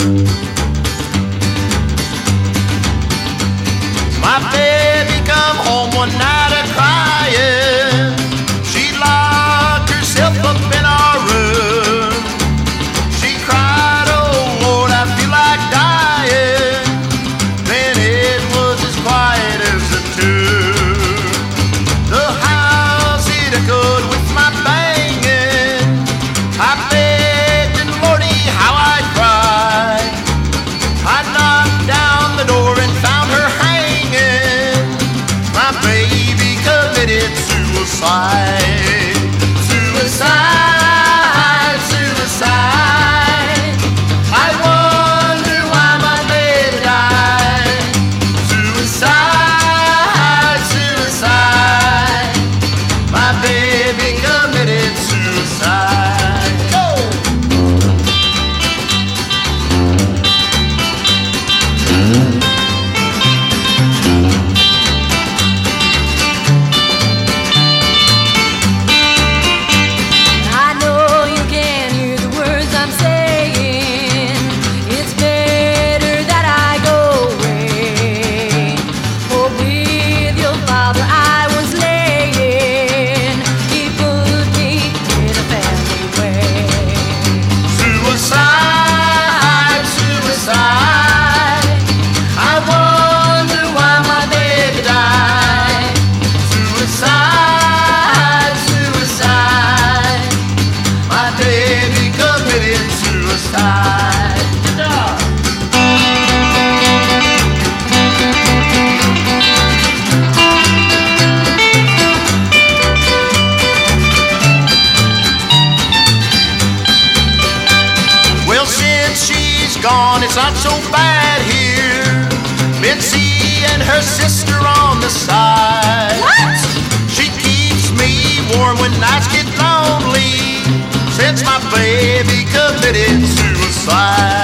My baby come home one night a-crying. She locked herself up in our room. She cried, oh Lord, I feel like dying. Then it was as quiet as a tomb. The house, it echoed with my banging. I begged and Lordy, how I cried. I knocked down the door and found her hanging. My baby committed suicide. Suicide, suicide. I wonder why my baby died. Suicide, suicide. My baby committed suicide. Go! I know you can hear the words I'm saying. It's better that I go away. For with your father I was laying. He put me in a family way. Suicide, suicide. I wonder why my baby died. Suicide, suicide. My baby committed suicide. Well, since she's gone, it's not so bad here. Mitzi and her sister on the side. What? She keeps me warm when nights get lonely. Since my baby committed suicide.